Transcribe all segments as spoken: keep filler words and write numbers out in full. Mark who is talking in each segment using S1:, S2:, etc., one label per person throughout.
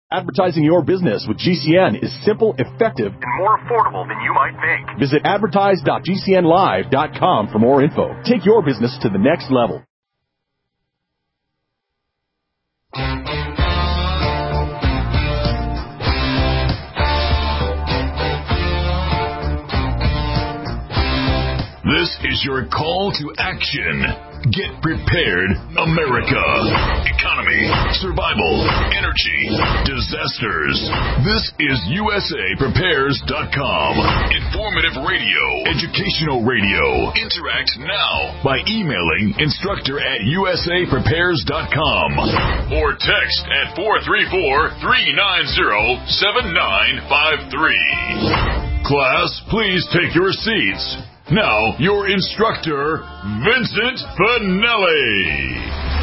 S1: Advertising your business with G C N is simple, effective, and more affordable than you might think. Visit advertise dot g c n live dot com for more info. Take your business to the next level.
S2: This is your call to action. Get prepared, America. Economy, survival, energy, disasters. This is U S A Prepares dot com. Informative radio, educational radio. Interact now by emailing instructor at U S A Prepares dot com or text at four three four, three nine zero, seven nine five three. Class, please take your seats. Now, your instructor, Vincent Finelli.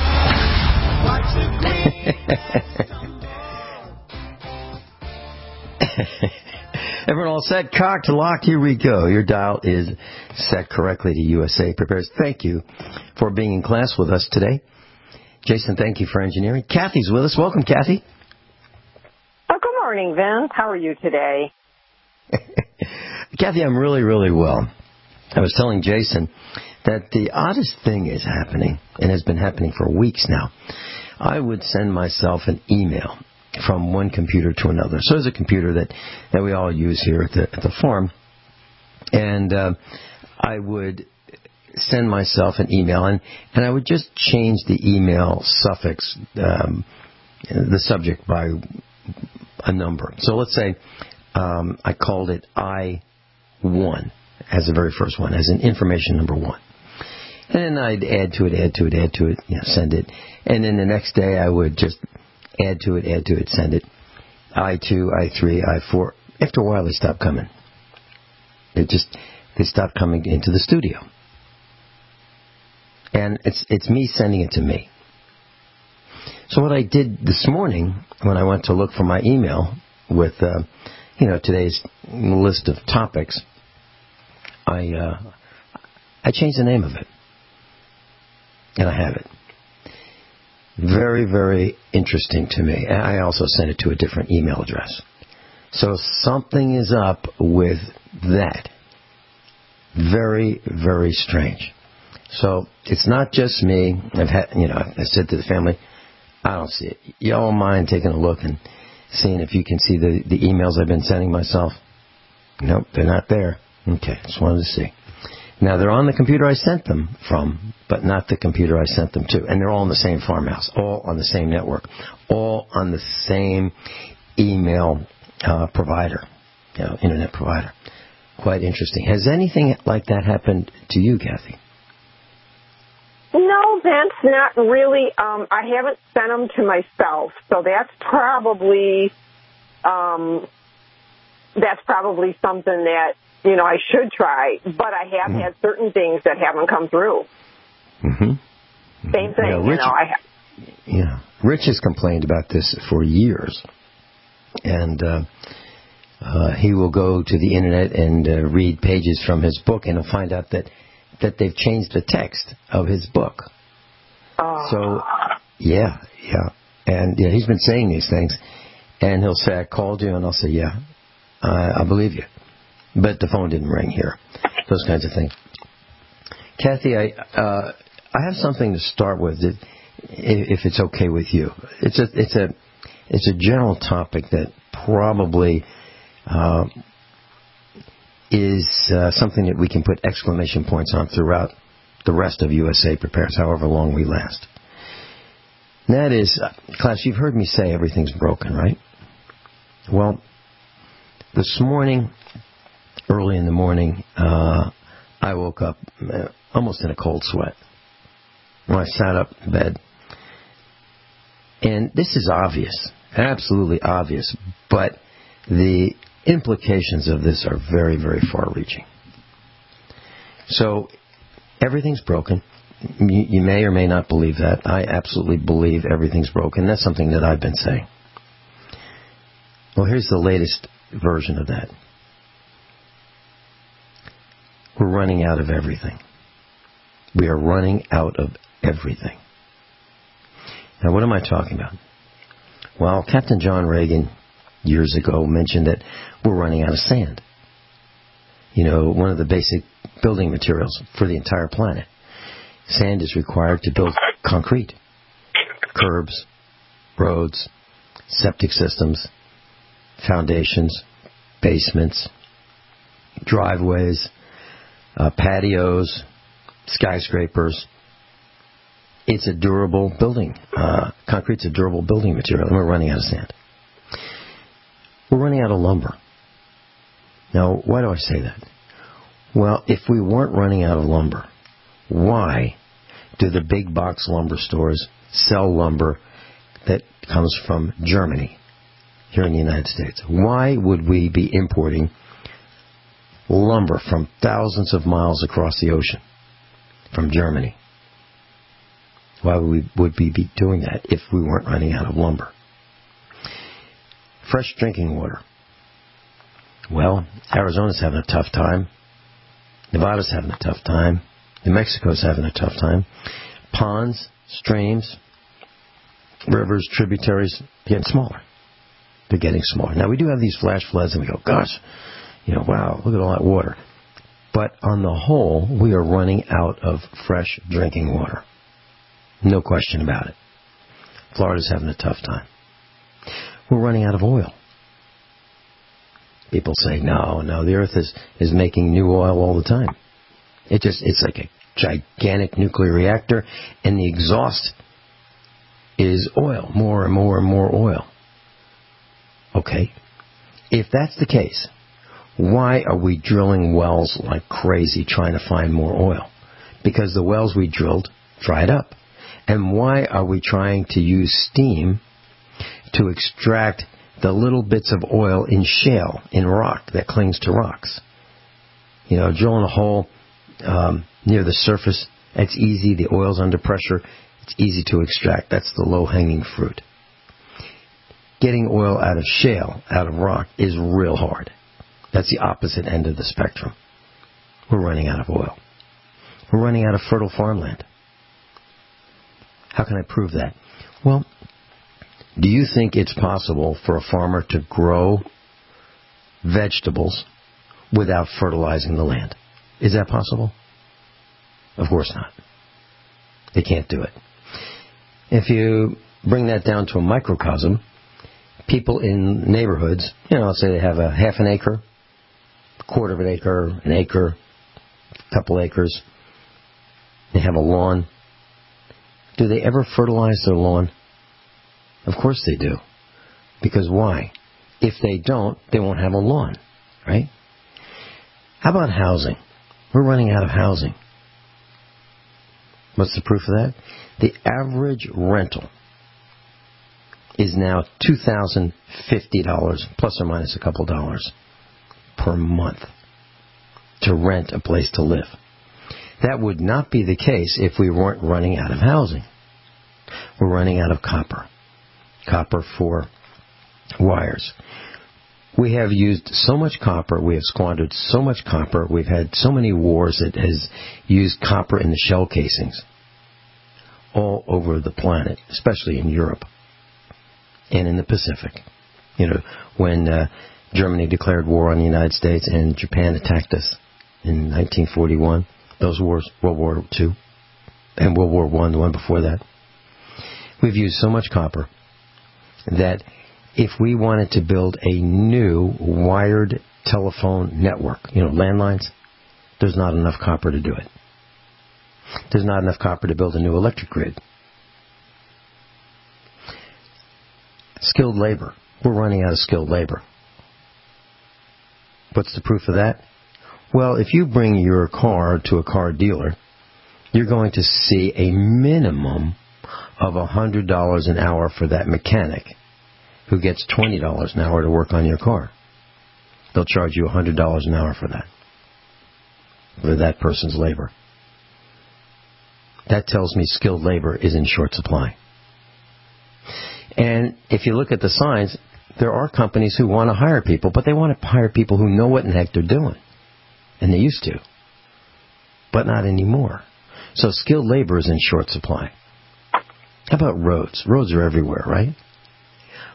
S3: Everyone all set? Cocked, locked, here we go. Your dial is set correctly to U S A Prepares. Thank you for being in class with us today. Jason, thank you for engineering. Kathy's with us. Welcome, Kathy.
S4: Oh, good morning, Vince. How are you today?
S3: Kathy, I'm really, really well. I was telling Jason that the oddest thing is happening, and has been happening for weeks now. I would send myself an email from one computer to another. So there's a computer that, that we all use here at the, at the farm, and uh, I would send myself an email, and, and I would just change the email suffix, um, the subject, by a number. So let's say um, I called it I one. As the very first one, as an information number one. And then I'd add to it, add to it, add to it, you know, send it. And then the next day I would just add to it, add to it, send it. I two, I three, I four. After a while they stopped coming. They just, they stopped coming into the studio. And it's it's me sending it to me. So what I did this morning when I went to look for my email with, uh, you know, today's list of topics, I uh, I changed the name of it, and I have it. Very, very interesting to me. And I also sent it to a different email address. So something is up with that. Very, very strange. So it's not just me. I've had, you know, I said to the family, I don't see it. Y'all mind taking a look and seeing if you can see the, the emails I've been sending myself? Nope, they're not there. Okay, just wanted to see. Now, they're on the computer I sent them from, but not the computer I sent them to. And they're all in the same farmhouse, all on the same network, all on the same email uh, provider, you know, internet provider. Quite interesting. Has anything like that happened to you, Kathy?
S4: No, Vince, not really. Um, I haven't sent them to myself, so that's probably um, that's probably something that, you know, I should try, but I have mm-hmm. had certain things that haven't come through.
S3: Mm-hmm.
S4: Same thing,
S3: yeah, Rich,
S4: you know. I have.
S3: Yeah, Rich has complained about this for years, and uh, uh, he will go to the internet and uh, read pages from his book, and he'll find out that, that they've changed the text of his book.
S4: Oh.
S3: So, yeah, yeah, and yeah, he's been saying these things, and he'll say, "I called you," and I'll say, "Yeah, I, I believe you." But the phone didn't ring here. Those kinds of things. Kathy, I uh, I have something to start with, that, if it's okay with you. It's a it's a it's a general topic that probably uh, is uh, something that we can put exclamation points on throughout the rest of U S A Prepares, however long we last. And that is, uh, class, you've heard me say everything's broken, right? Well, this morning, early in the morning, uh, I woke up uh, almost in a cold sweat. When I sat up in bed. And this is obvious, absolutely obvious, but the implications of this are very, very far-reaching. So, everything's broken. You, you may or may not believe that. I absolutely believe everything's broken. That's something that I've been saying. Well, here's the latest version of that. We're running out of everything. We are running out of everything. Now, what am I talking about? Well, Captain John Reagan years ago mentioned that we're running out of sand. You know, one of the basic building materials for the entire planet. Sand is required to build concrete, curbs, roads, septic systems, foundations, basements, driveways, uh, patios, skyscrapers. It's a durable building. Uh, concrete's a durable building material, and we're running out of sand. We're running out of lumber. Now, why do I say that? Well, if we weren't running out of lumber, why do the big box lumber stores sell lumber that comes from Germany here in the United States? Why would we be importing lumber from thousands of miles across the ocean from Germany? Why would we, would we be doing that if we weren't running out of lumber? Fresh drinking water. Well, Arizona's having a tough time. Nevada's having a tough time. New Mexico's having a tough time. Ponds, streams, rivers, tributaries, getting smaller. They're getting smaller. Now, we do have these flash floods, and we go, gosh, you know, wow, look at all that water. But on the whole, we are running out of fresh drinking water. No question about it. Florida's having a tough time. We're running out of oil. People say, no, no, the earth is, is making new oil all the time. It just, it's like a gigantic nuclear reactor, and the exhaust is oil, more and more and more oil. Okay. If that's the case, why are we drilling wells like crazy trying to find more oil? Because the wells we drilled dried up. And why are we trying to use steam to extract the little bits of oil in shale, in rock, that clings to rocks? You know, drilling a hole um, near the surface, it's easy. The oil's under pressure. It's easy to extract. That's the low-hanging fruit. Getting oil out of shale, out of rock, is real hard. That's the opposite end of the spectrum. We're running out of oil. We're running out of fertile farmland. How can I prove that? Well, do you think it's possible for a farmer to grow vegetables without fertilizing the land? Is that possible? Of course not. They can't do it. If you bring that down to a microcosm, people in neighborhoods, you know, let's say they have a half an acre, a quarter of an acre, an acre, a couple acres. They have a lawn. Do they ever fertilize their lawn? Of course they do. Because why? If they don't, they won't have a lawn, right? How about housing? We're running out of housing. What's the proof of that? The average rental is now two thousand fifty dollars, plus or minus a couple dollars, per month to rent a place to live. That would not be the case if we weren't running out of housing. We're running out of copper. Copper for wires. We have used so much copper, we have squandered so much copper, we've had so many wars that has used copper in the shell casings all over the planet, especially in Europe and in the Pacific. You know, when uh, Germany declared war on the United States and Japan attacked us in nineteen forty-one, those wars, World War Two and World War One, the one before that, we've used so much copper that if we wanted to build a new wired telephone network, you know, landlines, there's not enough copper to do it. There's not enough copper to build a new electric grid. Skilled labor. We're running out of skilled labor. What's the proof of that? Well, if you bring your car to a car dealer, you're going to see a minimum of one hundred dollars an hour for that mechanic who gets twenty dollars an hour to work on your car. They'll charge you one hundred dollars an hour for that, for that person's labor. That tells me skilled labor is in short supply. And if you look at the signs, there are companies who want to hire people, but they want to hire people who know what in the heck they're doing. And they used to. But not anymore. So skilled labor is in short supply. How about roads? Roads are everywhere, right?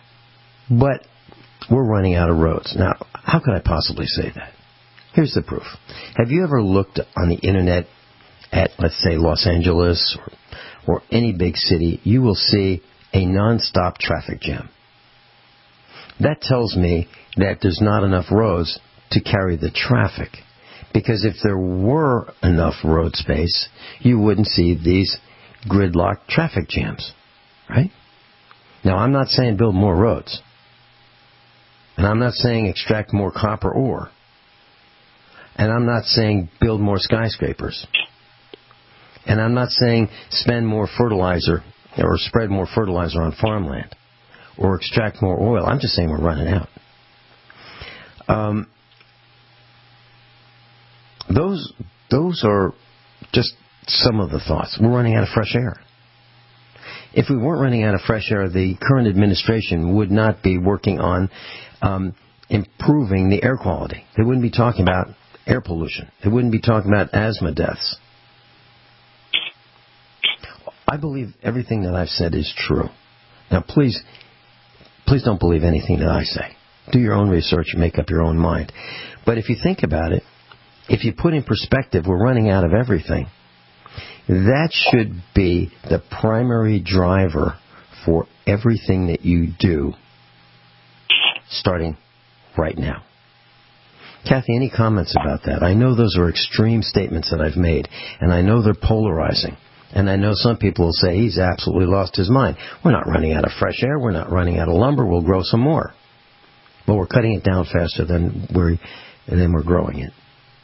S3: But we're running out of roads. Now, how could I possibly say that? Here's the proof. Have you ever looked on the internet at, let's say, Los Angeles or, or any big city? You will see a nonstop traffic jam. That tells me that there's not enough roads to carry the traffic. Because if there were enough road space, you wouldn't see these gridlocked traffic jams, right? Now, I'm not saying build more roads. And I'm not saying extract more copper ore. And I'm not saying build more skyscrapers. And I'm not saying spend more fertilizer or spread more fertilizer on farmland or extract more oil. I'm just saying we're running out. Um, those, those are just some of the thoughts. We're running out of fresh air. If we weren't running out of fresh air, the current administration would not be working on um, improving the air quality. They wouldn't be talking about air pollution. They wouldn't be talking about asthma deaths. I believe everything that I've said is true. Now, please, please don't believe anything that I say. Do your own research and make up your own mind. But if you think about it, if you put in perspective, we're running out of everything. That should be the primary driver for everything that you do, starting right now. Kathy, any comments about that? I know those are extreme statements that I've made, and I know they're polarizing. And I know some people will say he's absolutely lost his mind. We're not running out of fresh air. We're not running out of lumber. We'll grow some more. But we're cutting it down faster than we're, than we're growing it.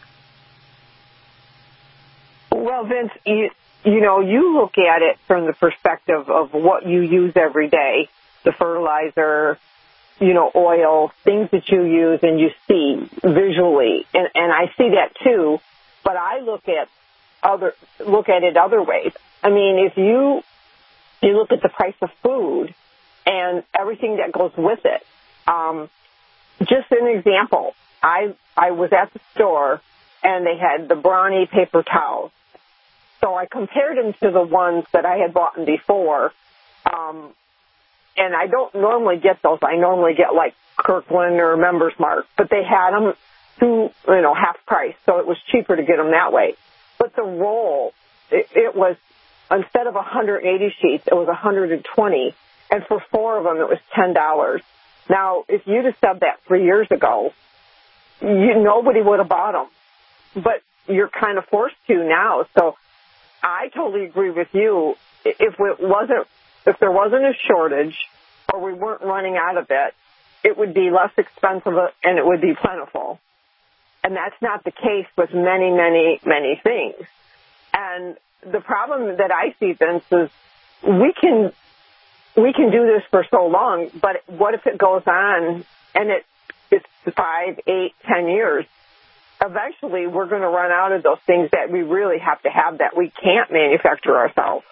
S4: Well, Vince, you, you know, you look at it from the perspective of what you use every day, the fertilizer, you know, oil, things that you use and you see visually. And, and I see that too, but I look at other, look at it other ways. I mean, if you, you look at the price of food and everything that goes with it, um, just an example, I, I was at the store and they had the Brawny paper towels. So I compared them to the ones that I had bought before, um, and I don't normally get those. I normally get like Kirkland or Members Mark, but they had them to, you know, half price, so it was cheaper to get them that way. But the roll, it, it was, instead of one hundred eighty sheets, it was one hundred twenty, and for four of them, it was ten dollars. Now, if you'd have said that three years ago, you, nobody would have bought them, but you're kind of forced to now, so I totally agree with you. If it wasn't, if there wasn't a shortage or we weren't running out of it, it would be less expensive and it would be plentiful. And that's not the case with many, many, many things. And the problem that I see, Vince, is we can we can do this for so long, but what if it goes on and it it's five, eight, ten years? Eventually, we're going to run out of those things that we really have to have that we can't manufacture ourselves.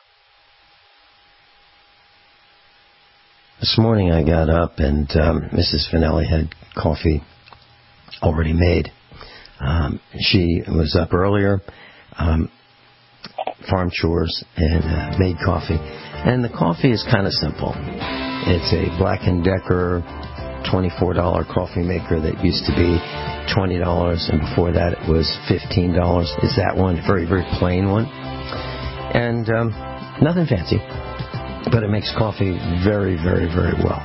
S3: This morning I got up and um, Missus Finelli had coffee already made. Um, she was up earlier, um, farm chores, and uh, made coffee. And the coffee is kind of simple. It's a Black and Decker twenty-four dollars coffee maker that used to be twenty dollars, and before that it was fifteen dollars. It's that one, very, very plain one. And um, nothing fancy, but it makes coffee very, very, very well.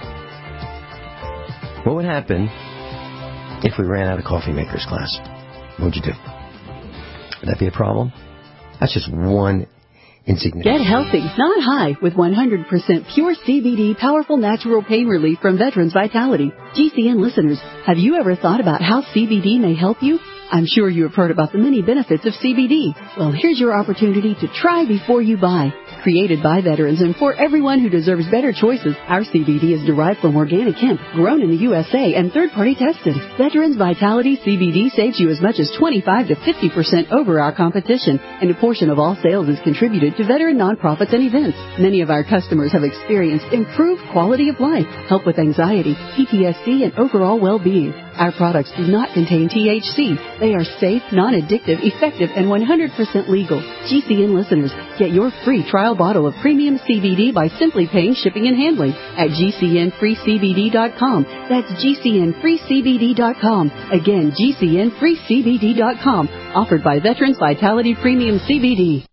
S3: What would happen if we ran out of coffee makers class? What would you do? Would that be a problem? That's just one insignificant.
S5: Get healthy, not high, with one hundred percent pure C B D powerful natural pain relief from Veterans Vitality. G C N listeners, have you ever thought about how C B D may help you? I'm sure you have heard about the many benefits of C B D. Well, here's your opportunity to try before you buy. Created by veterans and for everyone who deserves better choices, our C B D is derived from organic hemp, grown in the U S A, and third-party tested. Veterans Vitality C B D saves you as much as twenty-five to fifty percent over our competition, and a portion of all sales is contributed to veteran nonprofits and events. Many of our customers have experienced improved quality of life, help with anxiety, P T S D, and overall well-being. Our products do not contain T H C. They are safe, non-addictive, effective, and one hundred percent legal. G C N listeners, get your free trial bottle of premium C B D by simply paying shipping and handling at G C N free C B D dot com. That's G C N free C B D dot com. Again, G C N free C B D dot com. Offered by Veterans Vitality Premium C B D.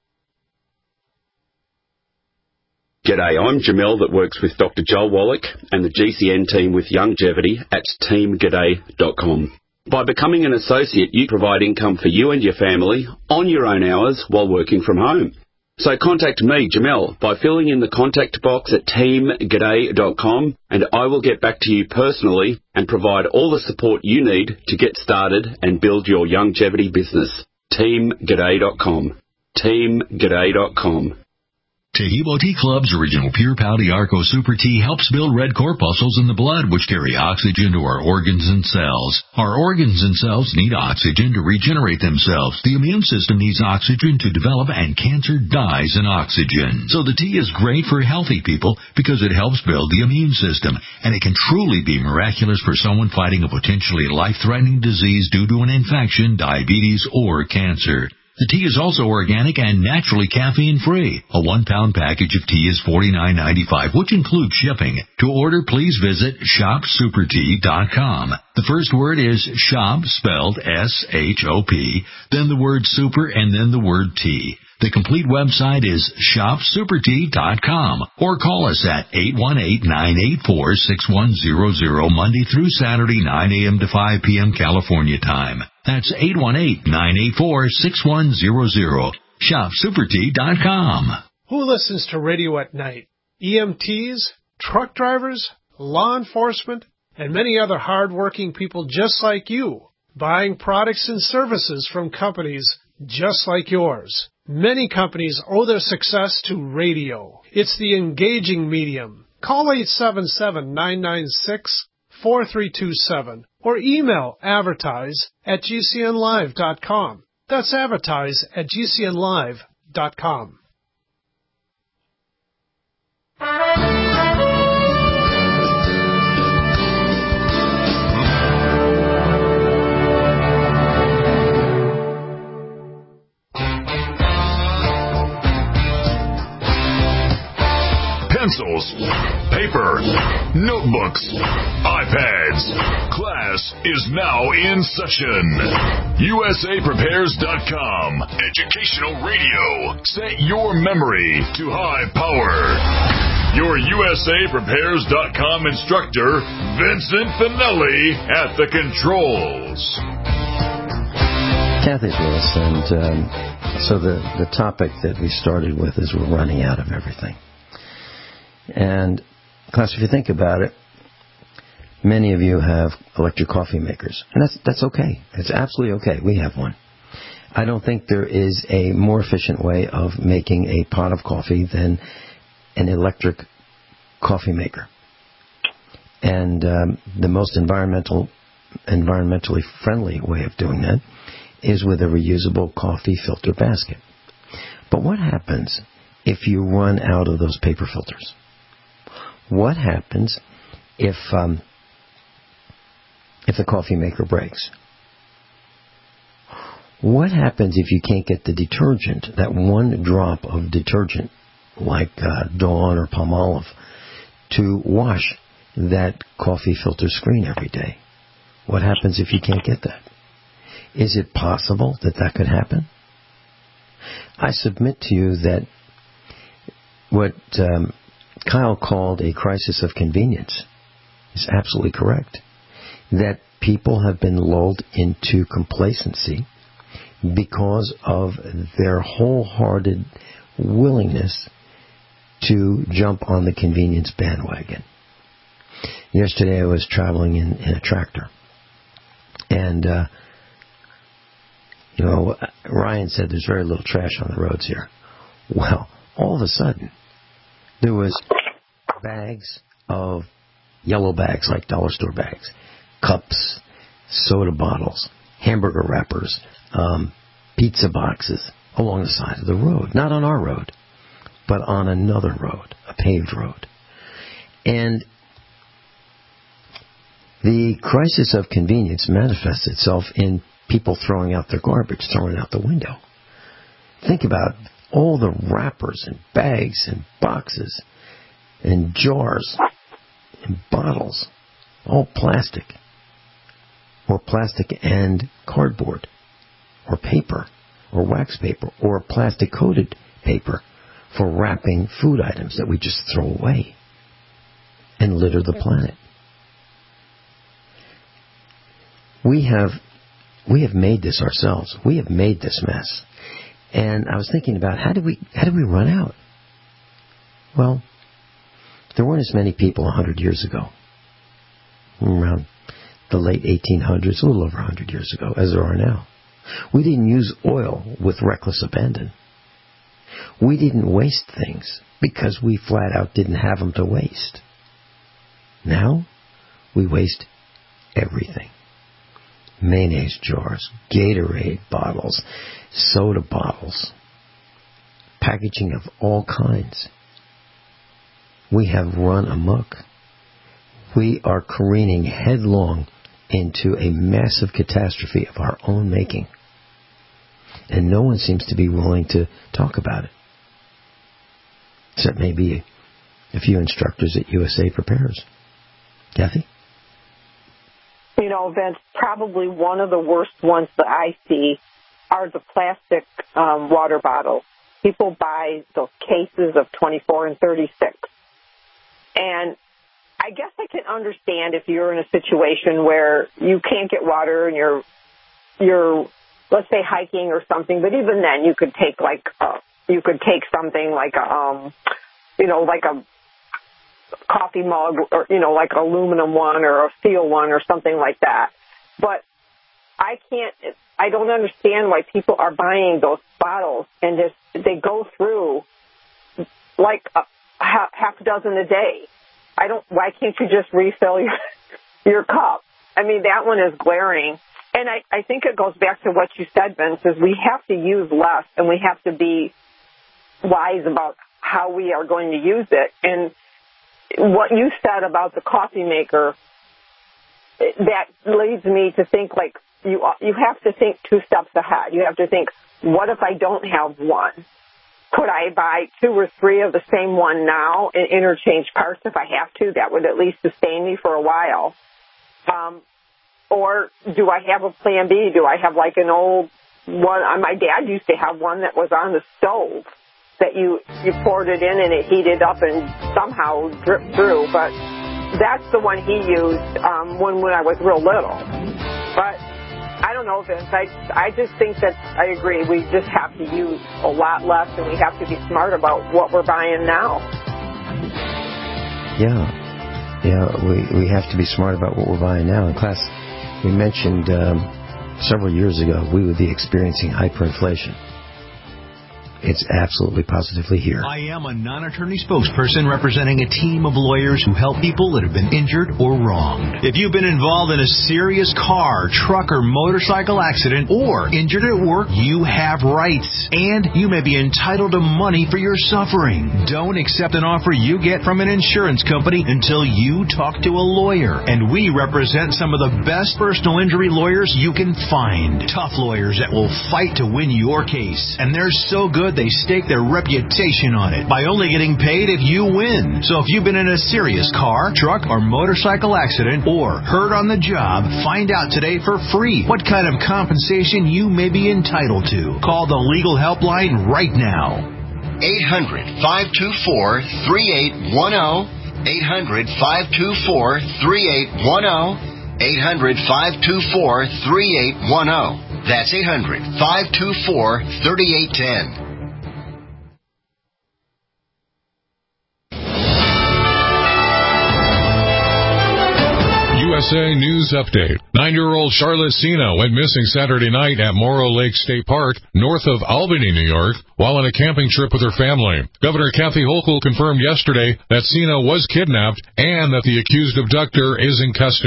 S6: G'day, I'm Jamel that works with Doctor Joel Wallach and the G C N team with Longevity at team g'day dot com. By becoming an associate, you provide income for you and your family on your own hours while working from home. So contact me, Jamel, by filling in the contact box at team g'day dot com, and I will get back to you personally and provide all the support you need to get started and build your longevity business. team g'day dot com. team g'day dot com.
S2: Tehebo Tea Club's original Pure Pau Arco Super Tea helps build red corpuscles in the blood, which carry oxygen to our organs and cells. Our organs and cells need oxygen to regenerate themselves. The immune system needs oxygen to develop, and cancer dies in oxygen. So the tea is great for healthy people because it helps build the immune system, and it can truly be miraculous for someone fighting a potentially life-threatening disease due to an infection, diabetes, or cancer. The tea is also organic and naturally caffeine-free. A one-pound package of tea is forty-nine ninety-five, which includes shipping. To order, please visit shop super tea dot com. The first word is shop, spelled S H O P, then the word super, and then the word tea. The complete website is shop super tea dot com, or call us at eight one eight, nine eight four, six one zero zero Monday through Saturday, nine a.m. to five p.m. California time. That's eight one eight, nine eight four, six one zero zero. shop super tea dot com.
S7: Who listens to radio at night? E M Ts, truck drivers, law enforcement, and many other hard-working people just like you, buying products and services from companies just like yours. Many companies owe their success to radio. It's the engaging medium. Call eight seven seven, nine nine six, four three two seven or email advertise at G C N live dot com. That's advertise at G C N live dot com.
S2: Pencils, paper, notebooks, iPads. Class is now in session. U S A Prepares dot com. Educational radio. Set your memory to high power. Your U S A Prepares dot com instructor, Vincent Finelli, at the controls.
S3: Kathy's with us, and um, so the, the topic that we started with is we're running out of everything. And, class, if you think about it, many of you have electric coffee makers. And that's that's okay. It's absolutely okay. We have one. I don't think there is a more efficient way of making a pot of coffee than an electric coffee maker. And um, the most environmental, environmentally friendly way of doing that is with a reusable coffee filter basket. But what happens if you run out of those paper filters? What happens if um, if the coffee maker breaks? What happens if you can't get the detergent, that one drop of detergent, like uh, Dawn or Palmolive, to wash that coffee filter screen every day? What happens if you can't get that? Is it possible that that could happen? I submit to you that what um, Kyle called a crisis of convenience is absolutely correct. That people have been lulled into complacency because of their wholehearted willingness to jump on the convenience bandwagon. Yesterday I was traveling in, in a tractor. And, uh, you know, Ryan said there's very little trash on the roads here. Well, all of a sudden, there was bags of yellow bags, like dollar store bags, cups, soda bottles, hamburger wrappers, um, pizza boxes along the side of the road. Not on our road, but on another road, a paved road. And The crisis of convenience manifests itself in people throwing out their garbage, throwing it out the window. Think about all the wrappers and bags and boxes and jars and bottles, all plastic, or plastic and cardboard, or paper, or wax paper, or plastic-coated paper for wrapping food items that we just throw away and litter the planet. We have we have made this ourselves. We have made this mess. And I was thinking about how did we how did we run out? Well, there weren't as many people a hundred years ago, around the late eighteen hundreds, a little over a hundred years ago, as there are now. We didn't use oil with reckless abandon. We didn't waste things because we flat out didn't have them to waste. Now, we waste everything. Mayonnaise jars, Gatorade bottles, soda bottles, packaging of all kinds. We have run amok. We are careening headlong into a massive catastrophe of our own making. And no one seems to be willing to talk about it. Except maybe a few instructors at U S A Prepares. Kathy?
S4: You know, Vince, probably one of the worst ones that I see are the plastic um, water bottles. People buy those cases of twenty-four and thirty-six. And I guess I can understand if you're in a situation where you can't get water and you're, you're, let's say, hiking or something. But even then, you could take like, a, you could take something like a, um, you know, like a coffee mug, or, you know, like an aluminum one or a steel one or something like that. But I can't, I don't understand why people are buying those bottles and just, they go through like a half a dozen a day. I don't, why can't you just refill your, your cup? I mean, that one is glaring. And I, I think it goes back to what you said, Vince, is we have to use less and we have to be wise about how we are going to use it. And what you said about the coffee maker, that leads me to think like you you have to think two steps ahead. You have to think, what if I don't have one? Could I buy two or three of the same one now and interchange parts if I have to? That would at least sustain me for a while. Um, or do I have a plan B? Do I have like an old one? My dad used to have one that was on the stove, that you, you poured it in and it heated up and somehow dripped through. But that's the one he used um, when, when I was real little. But I don't know, Vince. I, I just think that I agree. We just have to use a lot less and we have to be smart about what we're buying now.
S3: Yeah. Yeah, we, we have to be smart about what we're buying now. In class, we mentioned um, several years ago we would be experiencing hyperinflation. It's absolutely positively here.
S8: I am a non-attorney spokesperson representing a team of lawyers who help people that have been injured or wronged. If you've been involved in a serious car, truck, or motorcycle accident or injured at work, you have rights, and you may be entitled to money for your suffering. Don't accept an offer you get from an insurance company until you talk to a lawyer. And we represent some of the best personal injury lawyers you can find. Tough lawyers that will fight to win your case. And they're so good they stake their reputation on it by only getting paid if you win. So if you've been in a serious car, truck, or motorcycle accident or hurt on the job, find out today for free what kind of compensation you may be entitled to. Call the legal helpline right now.
S9: eight hundred, five two four, three eight one zero. eight hundred, five two four, three eight one zero. eight hundred, five two four, three eight one zero. That's eight hundred, five two four, three eight one zero.
S10: U S A News Update. Nine-year-old Charlotte Sino went missing Saturday night at Morrow Lake State Park, north of Albany, New York, while on a camping trip with her family. Governor Kathy Hochul confirmed yesterday that Sino was kidnapped and that the accused abductor is in custody.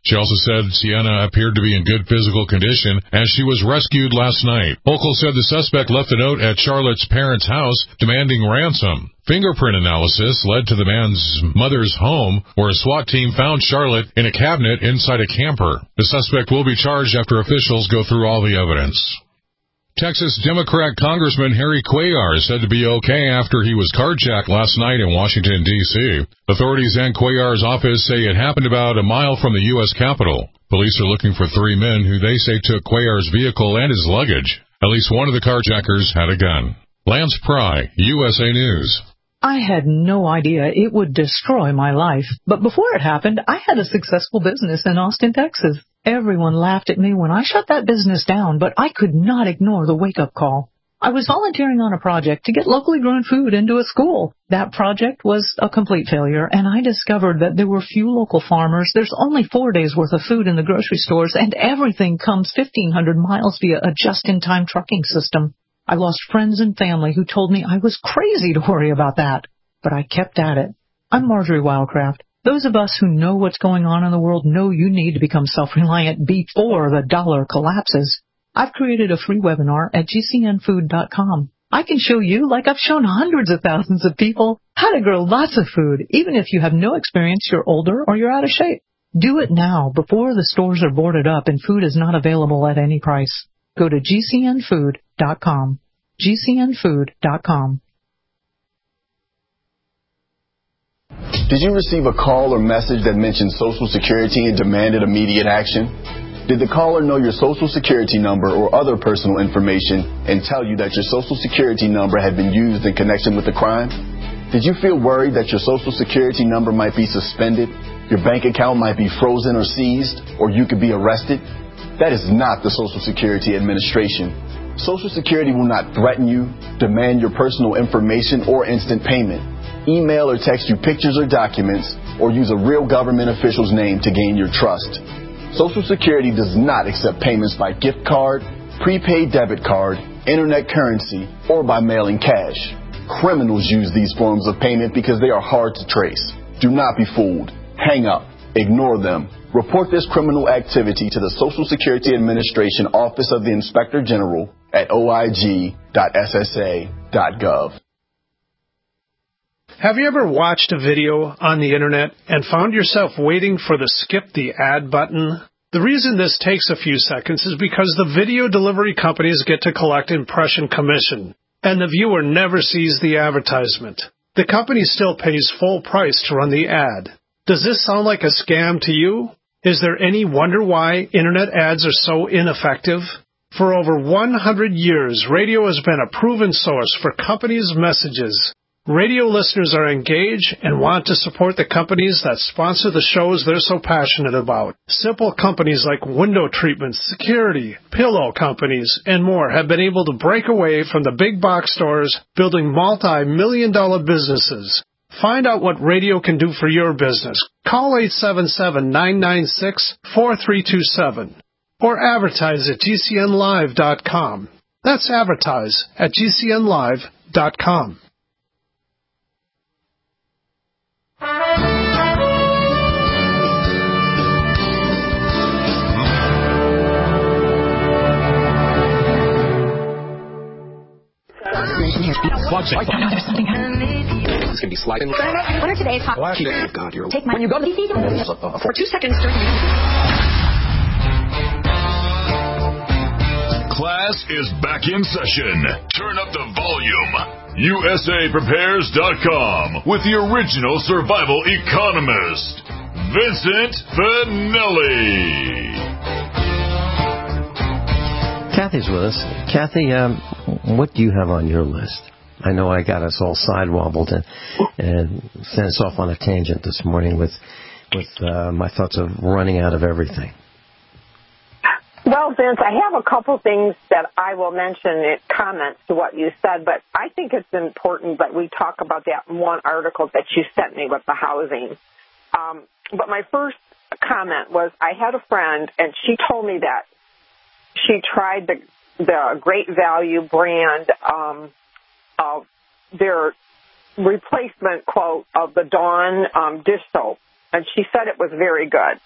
S10: She also said Sienna appeared to be in good physical condition as she was rescued last night. Hochul said the suspect left a note at Charlotte's parents' house demanding ransom. Fingerprint analysis led to the man's mother's home, where a SWAT team found Charlotte in a cabinet inside a camper. The suspect will be charged after officials go through all the evidence. Texas Democrat Congressman Harry Cuellar is said to be okay after he was carjacked last night in Washington, D C Authorities and Cuellar's office say it happened about a mile from the U S Capitol. Police are looking for three men who they say took Cuellar's vehicle and his luggage. At least one of the carjackers had a gun. Lance Pry, U S A News.
S11: I had no idea it would destroy my life. But before it happened, I had a successful business in Austin, Texas. Everyone laughed at me when I shut that business down, but I could not ignore the wake-up call. I was volunteering on a project to get locally grown food into a school. That project was a complete failure, and I discovered that there were few local farmers. There's only four days' worth of food in the grocery stores, and everything comes fifteen hundred miles via a just-in-time trucking system. I lost friends and family who told me I was crazy to worry about that, but I kept at it. I'm Marjorie Wildcraft. Those of us who know what's going on in the world know you need to become self-reliant before the dollar collapses. I've created a free webinar at G C N food dot com. I can show you, like I've shown hundreds of thousands of people, how to grow lots of food, even if you have no experience, you're older, or you're out of shape. Do it now before the stores are boarded up and food is not available at any price. Go to G C N food dot com. G C N food dot com.
S12: Did you receive a call or message that mentioned Social Security and demanded immediate action? Did the caller know your Social Security number or other personal information and tell you that your Social Security number had been used in connection with the crime? Did you feel worried that your Social Security number might be suspended, your bank account might be frozen or seized, or you could be arrested? That is not the Social Security Administration. Social Security will not threaten you, demand your personal information, or instant payment, email or text you pictures or documents, or use a real government official's name to gain your trust. Social Security does not accept payments by gift card, prepaid debit card, internet currency, or by mailing cash. Criminals use these forms of payment because they are hard to trace. Do not be fooled. Hang up. Ignore them. Report this criminal activity to the Social Security Administration Office of the Inspector General at O I G dot S S A dot gov.
S7: Have you ever watched a video on the internet and found yourself waiting for the skip the ad button? The reason this takes a few seconds is because the video delivery companies get to collect impression commission, and the viewer never sees the advertisement. The company still pays full price to run the ad. Does this sound like a scam to you? Is there any wonder why internet ads are so ineffective? For over one hundred years, radio has been a proven source for companies' messages. Radio listeners are engaged and want to support the companies that sponsor the shows they're so passionate about. Simple companies like window treatments, security, pillow companies, and more have been able to break away from the big box stores, building multi-million dollar businesses. Find out what radio can do for your business. Call eight seven seven, nine nine six, four three two seven or advertise at G C N live dot com. That's advertise at G C N live dot com.
S13: One second. Oh, no, there's something happening. This can be sliding. What are today's hot? Oh, God, you're... Take my... When you go to... For two seconds during...
S2: Class is back in session. Turn up the volume. U S A Prepares dot com with the original survival economist, Vincent Finelli.
S3: Kathy's with us. Kathy, um, what do you have on your list? I know I got us all side-wobbled and, and sent us off on a tangent this morning with with uh, my thoughts of running out of everything.
S4: Well, Vince, I have a couple things that I will mention in comments to what you said, but I think it's important that we talk about that one article that you sent me with the housing. Um, but my first comment was I had a friend, and she told me that she tried the the Great Value brand um, of their replacement quote of the Dawn um, dish soap, and she said it was very good.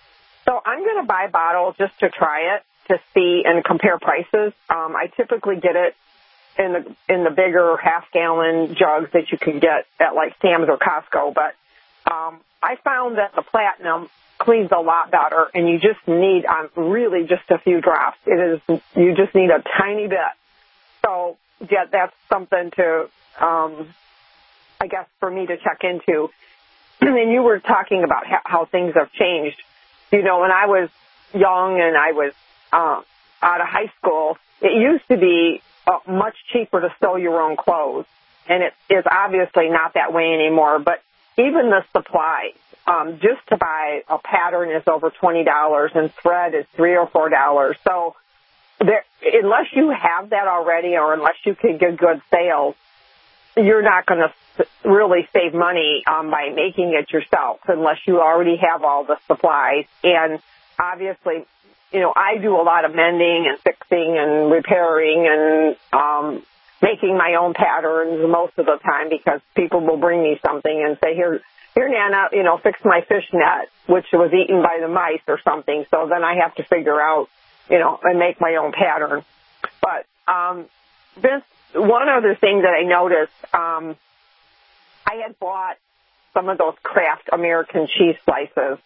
S4: So I'm going to buy a bottle just to try it, to see and compare prices. Um, I typically get it in the in the bigger half-gallon jugs that you can get at like Sam's or Costco. But um, I found that the Platinum cleans a lot better, and you just need um, really just a few drops. It is you just need a tiny bit. So yeah, that's something to, um, I guess, for me to check into. And you were talking about how, how things have changed. You know, when I was young and I was uh, out of high school, it used to be uh, much cheaper to sew your own clothes, and it is obviously not that way anymore. But even the supplies, um, just to buy a pattern is over twenty dollars, and thread is three or four dollars. So there, unless you have that already, or unless you can get good sales, you're not going to really save money um, by making it yourself unless you already have all the supplies. And obviously, you know, I do a lot of mending and fixing and repairing and um, making my own patterns most of the time, because people will bring me something and say, here, here, Nana, you know, fix my fish net, which was eaten by the mice or something. So then I have to figure out, you know, and make my own pattern. But um, Vince, one other thing that I noticed, um, I had bought some of those Kraft American cheese slices.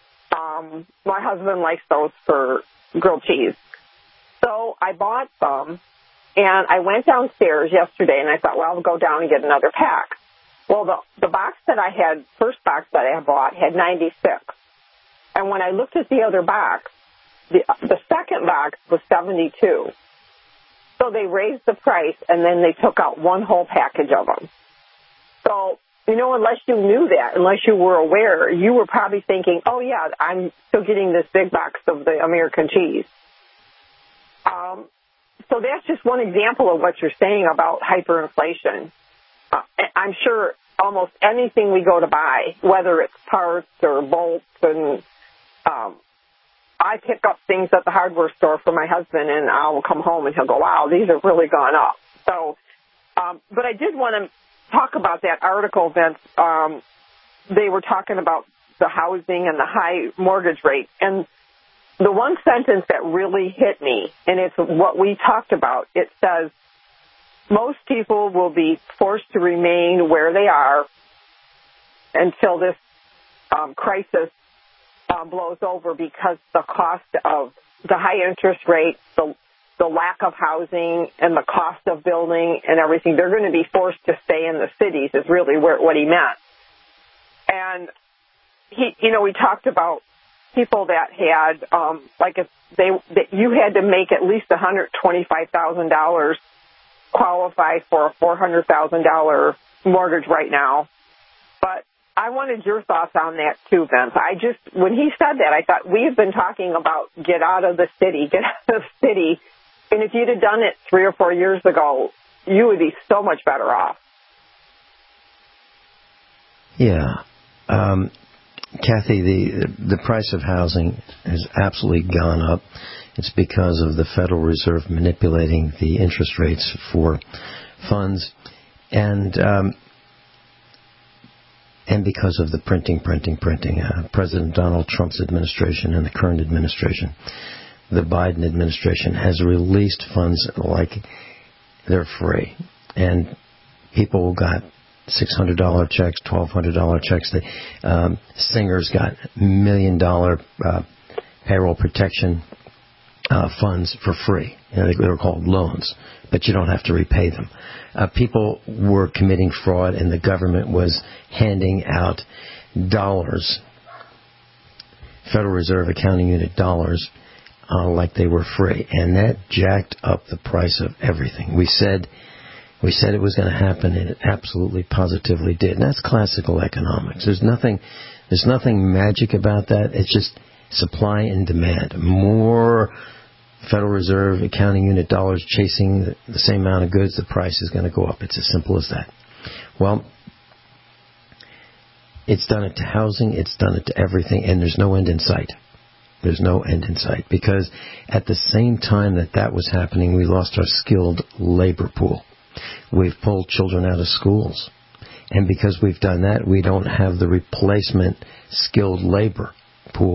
S4: Um, my husband likes those for grilled cheese. So I bought some, and I went downstairs yesterday, and I thought, well, I'll go down and get another pack. Well, the, the box that I had, first box that I bought, had ninety-six. And when I looked at the other box, the, the second box was seventy-two. So they raised the price, and then they took out one whole package of them. So, you know, unless you knew that, unless you were aware, you were probably thinking, oh, yeah, I'm still getting this big box of the American cheese. Um, so that's just one example of what you're saying about hyperinflation. Uh, I'm sure almost anything we go to buy, whether it's parts or bolts, and um, I pick up things at the hardware store for my husband, and I'll come home and he'll go, wow, these have really gone up. So, um, but I did want to talk about that article, Vince. Um, they were talking about the housing and the high mortgage rate. And the one sentence that really hit me, and it's what we talked about, it says, most people will be forced to remain where they are until this um, crisis uh, blows over, because the cost of the high interest rates, the the lack of housing, and the cost of building and everything, they're going to be forced to stay in the cities is really where, what he meant. And, he, you know, we talked about people that had, um, like if they, that you had to make at least one hundred twenty-five thousand dollars qualify for a four hundred thousand dollars mortgage right now. But I wanted your thoughts on that too, Vince. I just, when he said that, I thought, we've been talking about get out of the city, get out of the city. And if you'd have done it three or four years ago, you would be so much better off.
S3: Yeah. Um, Kathy, the the price of housing has absolutely gone up. It's because of the Federal Reserve manipulating the interest rates for funds, and um, and because of the printing, printing, printing. Uh, President Donald Trump's administration and the current administration, the Biden administration, has released funds like they're free. And people got six hundred dollars checks, twelve hundred dollars checks. They, um, singers got million dollar uh, payroll protection uh, funds for free. You know, they were called loans, but you don't have to repay them. Uh, people were committing fraud, and the government was handing out dollars, Federal Reserve accounting unit dollars, Uh, like they were free, and that jacked up the price of everything. We said we said it was going to happen, and it absolutely, positively did. And that's classical economics. There's nothing, there's nothing magic about that. It's just supply and demand. More Federal Reserve accounting unit dollars chasing the, the same amount of goods, the price is going to go up. It's as simple as that. Well, it's done it to housing. It's done it to everything, and there's no end in sight. There's no end in sight, because at the same time that that was happening, we lost our skilled labor pool. We've pulled children out of schools. And because we've done that, we don't have the replacement skilled labor pool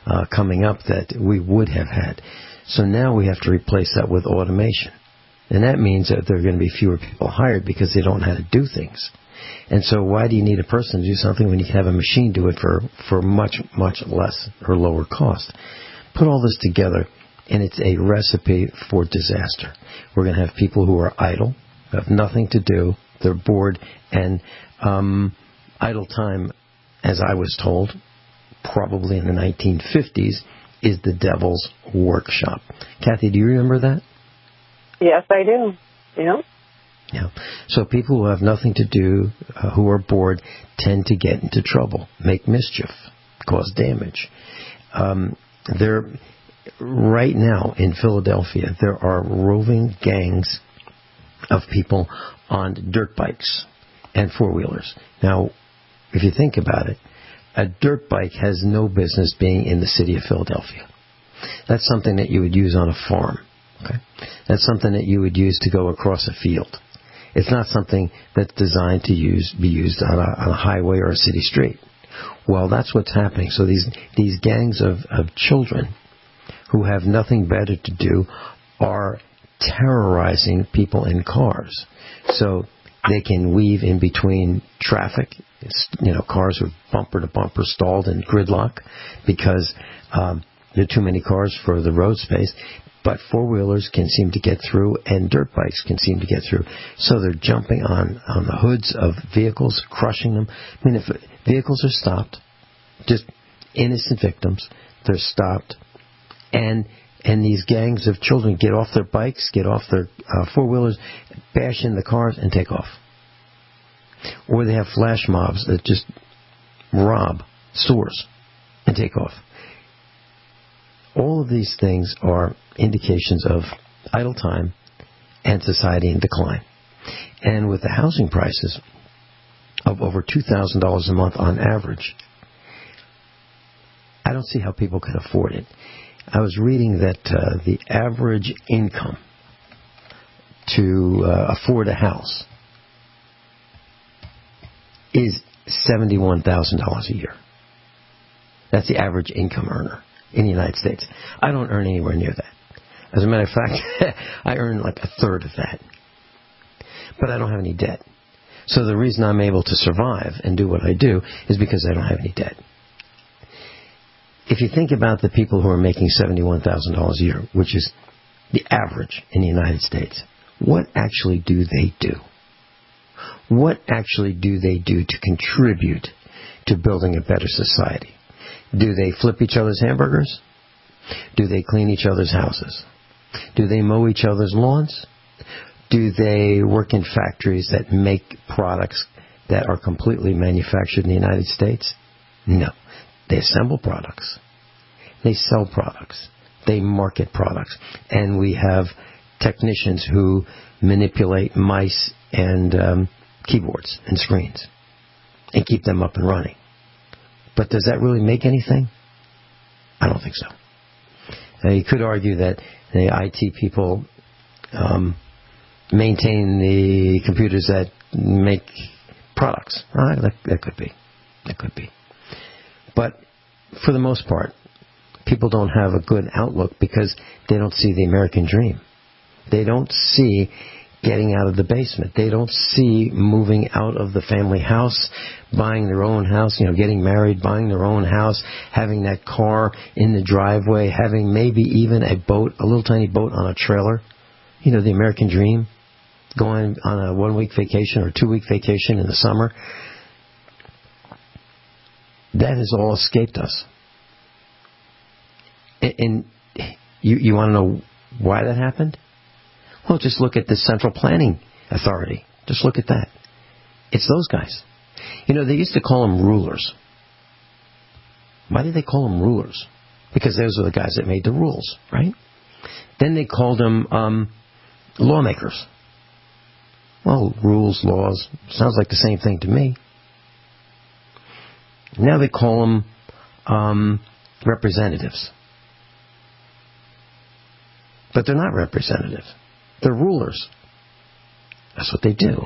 S3: uh, coming up that we would have had. So now we have to replace that with automation. And that means that there are going to be fewer people hired because they don't know how to do things. And so why do you need a person to do something when you can have a machine do it for, for much, much less or lower cost? Put all this together, and it's a recipe for disaster. We're going to have people who are idle, who have nothing to do, they're bored, and um, idle time, as I was told, probably in the nineteen fifties, is the devil's workshop. Kathy, do you remember that?
S4: Yes, I do. Yeah.
S3: Yeah. So people who have nothing to do, uh, who are bored, tend to get into trouble, make mischief, cause damage. Um, there, right now in Philadelphia, there are roving gangs of people on dirt bikes and four-wheelers. Now, if you think about it, a dirt bike has no business being in the city of Philadelphia. That's something that you would use on a farm. Okay? That's something that you would use to go across a field. It's not something that's designed to use be used on a, on a highway or a city street. Well, that's what's happening. So these these gangs of, of children who have nothing better to do are terrorizing people in cars. So they can weave in between traffic, you know, cars are bumper to bumper stalled in gridlock because um, there are too many cars for the road space. But four-wheelers can seem to get through, and dirt bikes can seem to get through. So they're jumping on, on the hoods of vehicles, crushing them. I mean, if vehicles are stopped, just innocent victims, they're stopped, and and these gangs of children get off their bikes, get off their uh, four-wheelers, bash in the cars, and take off. Or they have flash mobs that just rob stores and take off. All of these things are indications of idle time and society in decline. And with the housing prices of over two thousand dollars a month on average, I don't see how people can afford it. I was reading that uh, the average income to uh, afford a house is seventy-one thousand dollars a year. That's the average income earner in the United States. I don't earn anywhere near that. As a matter of fact, I earn like a third of that. But I don't have any debt. So the reason I'm able to survive and do what I do is because I don't have any debt. If you think about the people who are making seventy-one thousand dollars a year, which is the average in the United States, what actually do they do? What actually do they do to contribute to building a better society? Do they flip each other's hamburgers? Do they clean each other's houses? Do they mow each other's lawns? Do they work in factories that make products that are completely manufactured in the United States? No. They assemble products. They sell products. They market products. And we have technicians who manipulate mice and um, keyboards and screens and keep them up and running. But does that really make anything? I don't think so. Now, you could argue that the I T people um, maintain the computers that make products. Uh, that, that could be. That could be. But for the most part, people don't have a good outlook because they don't see the American dream. They don't see getting out of the basement. They don't see moving out of the family house, buying their own house, you know, getting married, buying their own house, having that car in the driveway, having maybe even a boat, a little tiny boat on a trailer. You know, the American dream, going on a one-week vacation or two-week vacation in the summer. That has all escaped us. And, and you, you want to know why that happened? Well, just look at the Central Planning Authority. Just look at that. It's those guys. You know, they used to call them rulers. Why did they call them rulers? Because those were the guys that made the rules, right? Then they called them um, lawmakers. Well, rules, laws, sounds like the same thing to me. Now they call them um, representatives. But they're not representatives. They're rulers. That's what they do.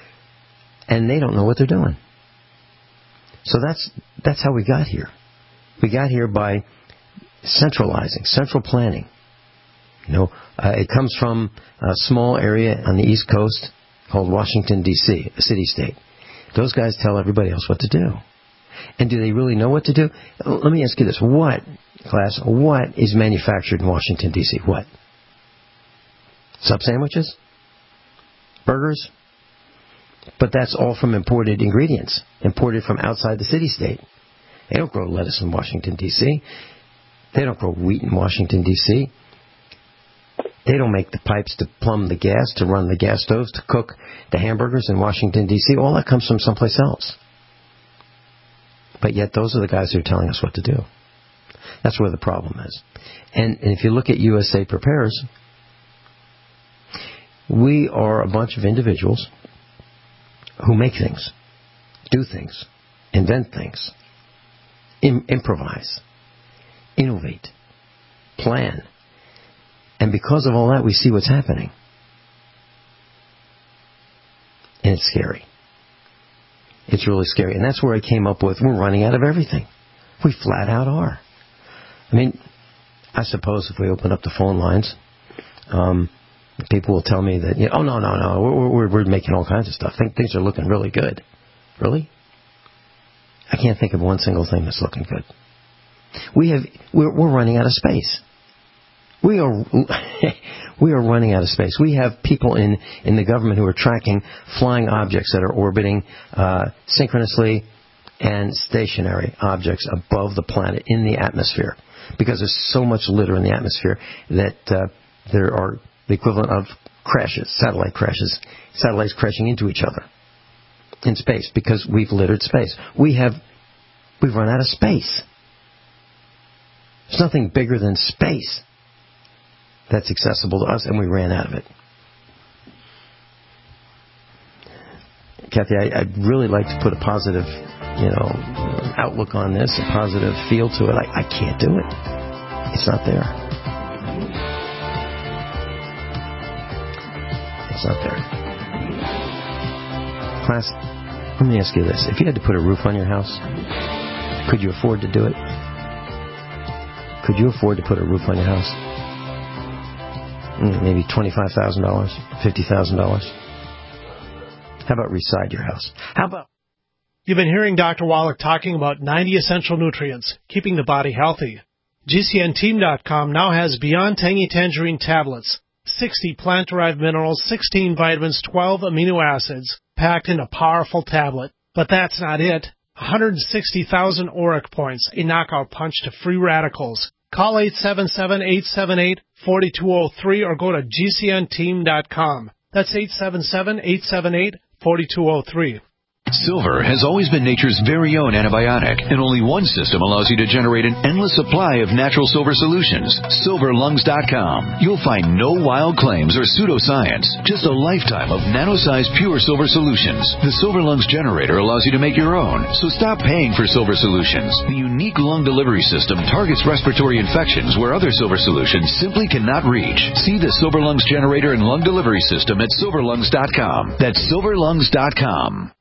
S3: And they don't know what they're doing. So that's that's how we got here. We got here by centralizing, central planning. You know, uh, it comes from a small area on the East Coast called Washington, D C, a city-state. Those guys tell everybody else what to do. And do they really know what to do? Let me ask you this. What, class, what is manufactured in Washington, D C? What? Sub sandwiches? Burgers? But that's all from imported ingredients, imported from outside the city-state. They don't grow lettuce in Washington, D C. They don't grow wheat in Washington, D C. They don't make the pipes to plumb the gas, to run the gas stoves, to cook the hamburgers in Washington, D C. All that comes from someplace else. But yet those are the guys who are telling us what to do. That's where the problem is. And, and if you look at U S A Prepares, we are a bunch of individuals who make things, do things, invent things, im- improvise, innovate, plan. And because of all that, we see what's happening. And it's scary. It's really scary. And that's where I came up with, we're running out of everything. We flat out are. I mean, I suppose if we open up the phone lines, um, people will tell me that, you know, oh, no, no, no, we're, we're, we're making all kinds of stuff. Think things are looking really good. Really? I can't think of one single thing that's looking good. We have, we're, we're running out of space. We are, we are running out of space. We have people in, in the government who are tracking flying objects that are orbiting uh, synchronously and stationary objects above the planet in the atmosphere, because there's so much litter in the atmosphere that uh, there are the equivalent of crashes, satellite crashes, satellites crashing into each other in space because we've littered space. We have, we've run out of space. There's nothing bigger than space that's accessible to us, and we ran out of it. Kathy, I, I'd really like to put a positive, you know, outlook on this, a positive feel to it. I, I can't do it. It's not there. It's not there. Class, let me ask you this. If you had to put a roof on your house, could you afford to do it? Could you afford to put a roof on your house? Mm, maybe twenty-five thousand dollars, fifty thousand dollars. How about reside your house? How about...
S7: You've been hearing Doctor Wallach talking about ninety essential nutrients, keeping the body healthy. G C N team dot com now has Beyond Tangy Tangerine tablets, sixty plant-derived minerals, sixteen vitamins, twelve amino acids, packed in a powerful tablet. But that's not it. one hundred sixty thousand auric points, a knockout punch to free radicals. Call eight seven seven, eight seven eight, four two zero three or go to G C N team dot com. That's eight seven seven, eight seven eight, four two zero three.
S8: Silver has always been nature's very own antibiotic, and only one system allows you to generate an endless supply of natural silver solutions. silver lungs dot com. You'll find no wild claims or pseudoscience, just a lifetime of nano-sized pure silver solutions. The Silver Lungs generator allows you to make your own, so stop paying for silver solutions. The unique lung delivery system targets respiratory infections where other silver solutions simply cannot reach. See the Silver Lungs generator and lung delivery system at silver lungs dot com. That's silver lungs dot com.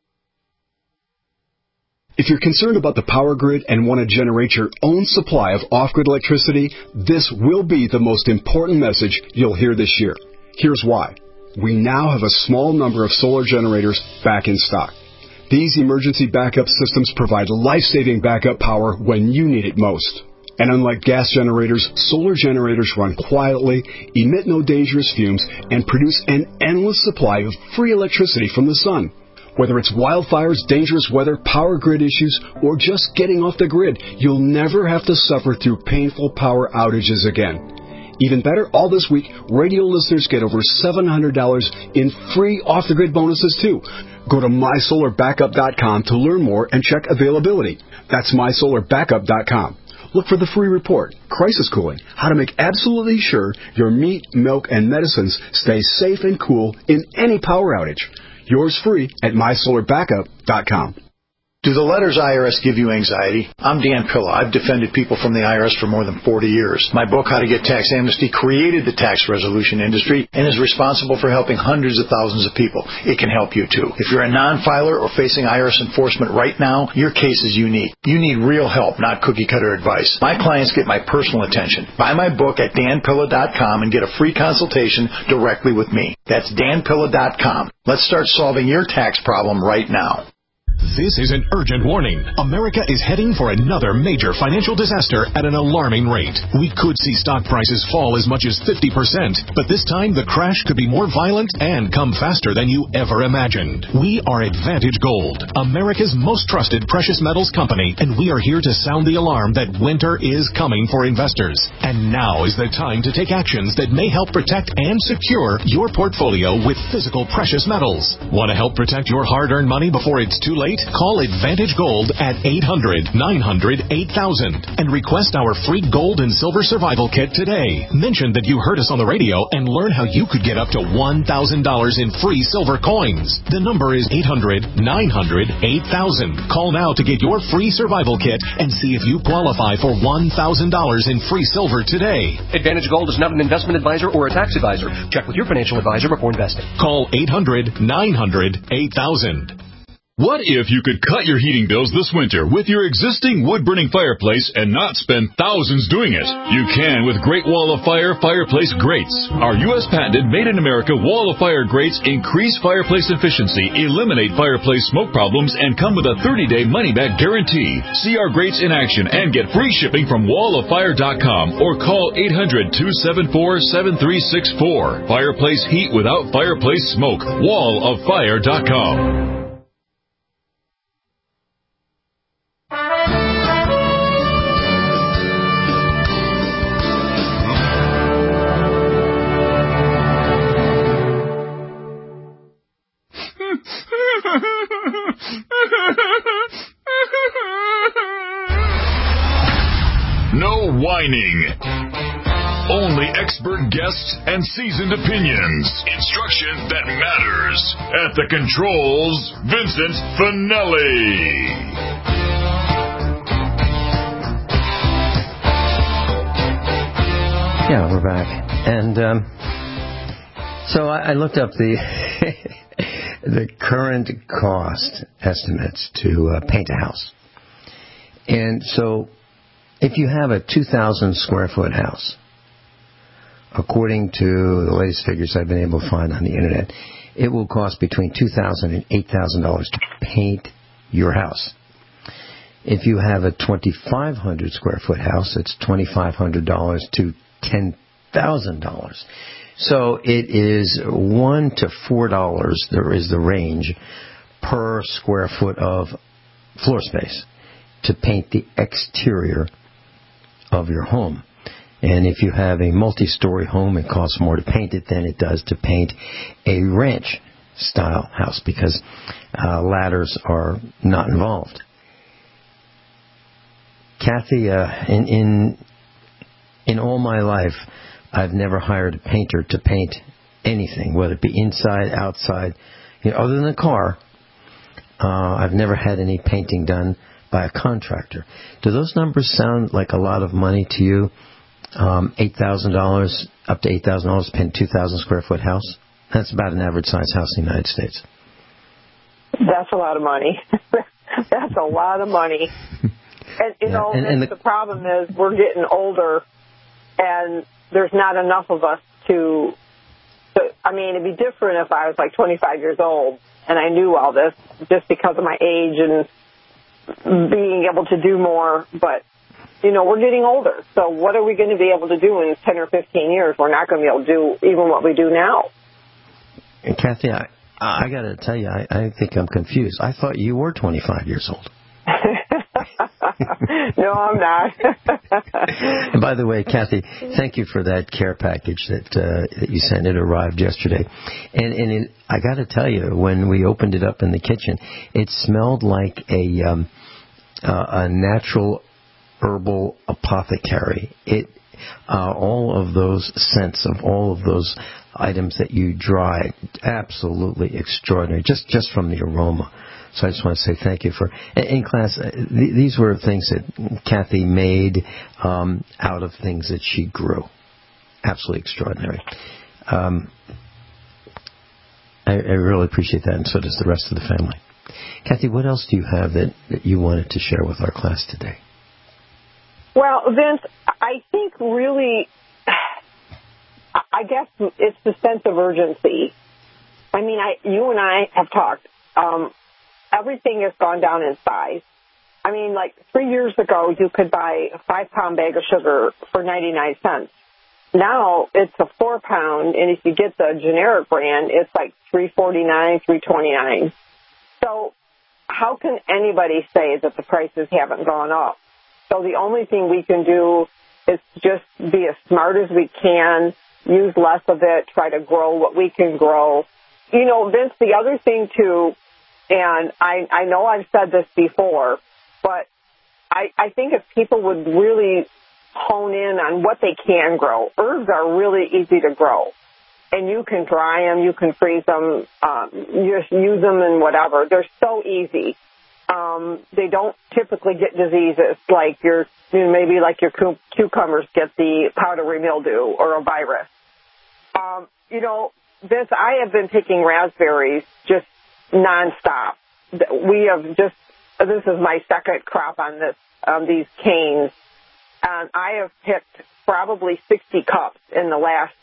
S14: If you're concerned about the power grid and want to generate your own supply of off-grid electricity, this will be the most important message you'll hear this year. Here's why. We now have a small number of solar generators back in stock. These emergency backup systems provide life-saving backup power when you need it most. And unlike gas generators, solar generators run quietly, emit no dangerous fumes, and produce an endless supply of free electricity from the sun. Whether it's wildfires, dangerous weather, power grid issues, or just getting off the grid, you'll never have to suffer through painful power outages again. Even better, all this week, radio listeners get over seven hundred dollars in free off-the-grid bonuses, too. Go to my solar backup dot com to learn more and check availability. That's my solar backup dot com. Look for the free report, Crisis Cooling, how to make absolutely sure your meat, milk, and medicines stay safe and cool in any power outage. Yours free at my solar backup dot com.
S15: Do the letters I R S give you anxiety? I'm Dan Pilla. I've defended people from the I R S for more than forty years. My book, How to Get Tax Amnesty, created the tax resolution industry and is responsible for helping hundreds of thousands of people. It can help you, too. If you're a non-filer or facing I R S enforcement right now, your case is unique. You need real help, not cookie-cutter advice. My clients get my personal attention. Buy my book at dan pilla dot com and get a free consultation directly with me. That's dan pilla dot com. Let's start solving your tax problem right now.
S16: This is an urgent warning. America is heading for another major financial disaster at an alarming rate. We could see stock prices fall as much as fifty percent, but this time the crash could be more violent and come faster than you ever imagined. We are Advantage Gold, America's most trusted precious metals company, and we are here to sound the alarm that winter is coming for investors. And now is the time to take actions that may help protect and secure your portfolio with physical precious metals. Want to help protect your hard-earned money before it's too late? Call Advantage Gold at eight hundred, nine hundred, eight thousand and request our free gold and silver survival kit today. Mention that you heard us on the radio and learn how you could get up to one thousand dollars in free silver coins. The number is eight hundred, nine hundred, eight thousand. Call now to get your free survival kit and see if you qualify for one thousand dollars in free silver today.
S17: Advantage Gold is not an investment advisor or a tax advisor. Check with your financial advisor before investing.
S16: Call eight hundred, nine hundred, eight thousand.
S2: What if you could cut your heating bills this winter with your existing wood-burning fireplace and not spend thousands doing it? You can with Great Wall of Fire fireplace grates. Our U S patented made-in-America Wall of Fire grates increase fireplace efficiency, eliminate fireplace smoke problems, and come with a thirty-day money-back guarantee. See our grates in action and get free shipping from wall of fire dot com or call eight hundred, two seven four, seven three six four. Fireplace heat without fireplace smoke. wall of fire dot com. No whining. Only expert guests and seasoned opinions. Instruction that matters. At the controls, Vincent Finelli.
S3: Yeah, we're back. And um, so I, I looked up the the current cost estimates to uh, paint a house. And so if you have a two thousand square foot house, according to the latest figures I've been able to find on the internet, it will cost between two thousand dollars and eight thousand dollars to paint your house. If you have a twenty-five hundred square foot house, it's twenty-five hundred dollars to ten thousand dollars. So it is one to four dollars. There is the range per square foot of floor space to paint the exterior of your home. And if you have a multi-story home, it costs more to paint it than it does to paint a ranch-style house because uh, ladders are not involved. Kathy, uh, in, in in all my life, I've never hired a painter to paint anything, whether it be inside, outside, you know, other than a car. Uh, I've never had any painting done by a contractor. Do those numbers sound like a lot of money to you? Um, eight thousand dollars, up to eight thousand dollars to paint a two thousand square foot house? That's about an average size house in the United States.
S4: That's a lot of money. That's a lot of money. And, you yeah. know, and, and the, the problem is we're getting older, and there's not enough of us to, to, I mean, it'd be different if I was like twenty-five years old and I knew all this just because of my age and being able to do more. But, you know, we're getting older. So what are we going to be able to do in ten or fifteen years? We're not going to be able to do even what we do now.
S3: And Kathy, I, I got to tell you, I, I think I'm confused. I thought you were twenty-five years old.
S4: No, I'm not.
S3: And by the way, Kathy, thank you for that care package that uh, that you sent. It arrived yesterday. And, and it, I got to tell you, when we opened it up in the kitchen, it smelled like a, um, uh, a natural herbal apothecary. It uh, all of those scents of all of those items that you dried, absolutely extraordinary, just, just from the aroma. So I just want to say thank you for, in class, uh, th- these were things that Kathy made um, out of things that she grew. Absolutely extraordinary. Um, I, I really appreciate that, and so does the rest of the family. Kathy, what else do you have that, that you wanted to share with our class today?
S4: Well, Vince, I think really, I guess it's the sense of urgency. I mean, I, you and I have talked. Um, everything has gone down in size. I mean, like three years ago, you could buy a five-pound bag of sugar for ninety-nine cents. Now it's a four-pound, and if you get the generic brand, it's like three forty-nine, three twenty-nine. So how can anybody say that the prices haven't gone up? So the only thing we can do is just be as smart as we can, use less of it, try to grow what we can grow. You know, Vince, the other thing, too, and I, I know I've said this before, but I, I think if people would really hone in on what they can grow, herbs are really easy to grow. And you can dry them, you can freeze them, um, you just use them in whatever. They're so easy. Um, they don't typically get diseases like your, you know, maybe like your cu- cucumbers get the powdery mildew or a virus. Um, you know, this, I have been picking raspberries just nonstop. We have just, this is my second crop on this, on these canes. And I have picked probably sixty cups in the last,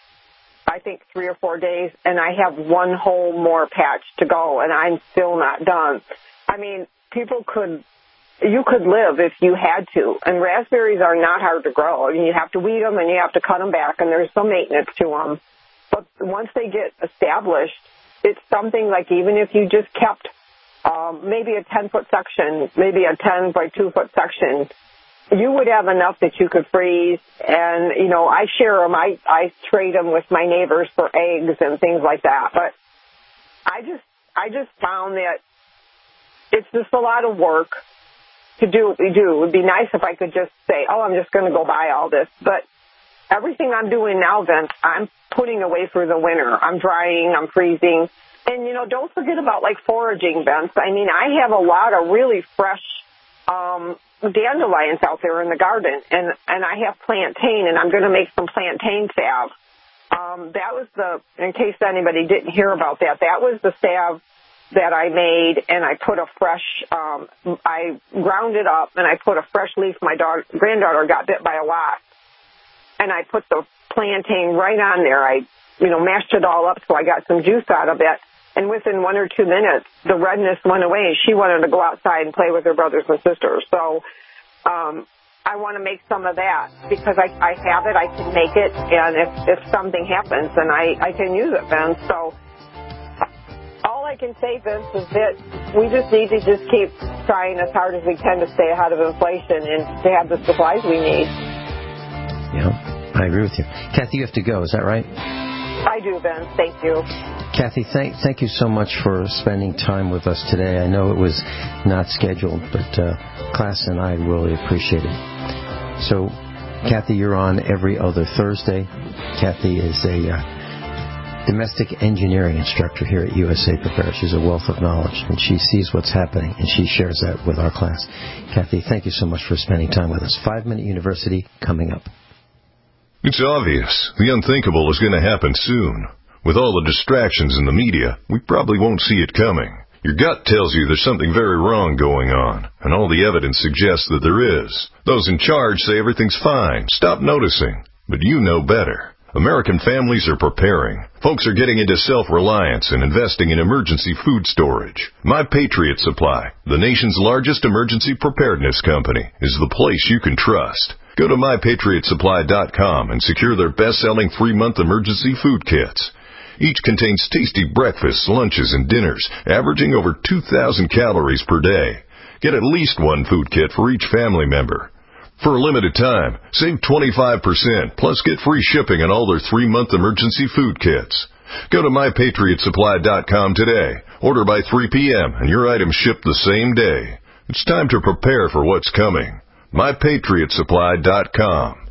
S4: I think, three or four days, and I have one whole more patch to go, and I'm still not done. I mean, people could, you could live if you had to, and raspberries are not hard to grow. I mean, you have to weed them, and you have to cut them back, and there's some maintenance to them. But once they get established, it's something like even if you just kept um, maybe a ten-foot section, maybe a ten by two-foot section, you would have enough that you could freeze. And, you know, I share them. I, I trade them with my neighbors for eggs and things like that. But I just, I just found that it's just a lot of work to do what we do. It would be nice if I could just say, oh, I'm just going to go buy all this. But everything I'm doing now, Vince, I'm putting away for the winter. I'm drying, I'm freezing. And, you know, don't forget about, like, foraging, Vince. I mean, I have a lot of really fresh um, dandelions out there in the garden, and, and I have plantain, and I'm going to make some plantain salve. Um, that was the, in case anybody didn't hear about that, that was the salve that I made, and I put a fresh, um, I ground it up, and I put a fresh leaf. My daughter, granddaughter got bit by a wasp, and I put the plantain right on there. I, you know, mashed it all up so I got some juice out of it. And within one or two minutes, the redness went away. She wanted to go outside and play with her brothers and sisters. So um, I want to make some of that because I, I have it, I can make it, and if, if something happens, then I, I can use it, Vince. So all I can say, Vince, is that we just need to just keep trying as hard as we can to stay ahead of inflation and to have the supplies we need.
S3: Yeah, I agree with you. Kathy, you have to go. Is that right?
S4: I do, Vince. Thank you.
S3: Kathy, thank, thank you so much for spending time with us today. I know it was not scheduled, but uh, class and I really appreciate it. So, Kathy, you're on every other Thursday. Kathy is a uh, domestic engineering instructor here at U S A Prepare. She's a wealth of knowledge, and she sees what's happening, and she shares that with our class. Kathy, thank you so much for spending time with us. Five Minute University coming up.
S2: It's obvious. The unthinkable is going to happen soon. With all the distractions in the media, we probably won't see it coming. Your gut tells you there's something very wrong going on, and all the evidence suggests that there is. Those in charge say everything's fine. Stop noticing. But you know better. American families are preparing. Folks are getting into self-reliance and investing in emergency food storage. My Patriot Supply, the nation's largest emergency preparedness company, is the place you can trust. Go to my patriot supply dot com and secure their best-selling three-month emergency food kits. Each contains tasty breakfasts, lunches, and dinners, averaging over two thousand calories per day. Get at least one food kit for each family member. For a limited time, save twenty-five percent, plus get free shipping on all their three-month emergency food kits. Go to my patriot supply dot com today. Order by three p.m. and your items ship the same day. It's time to prepare for what's coming. my patriot supply dot com.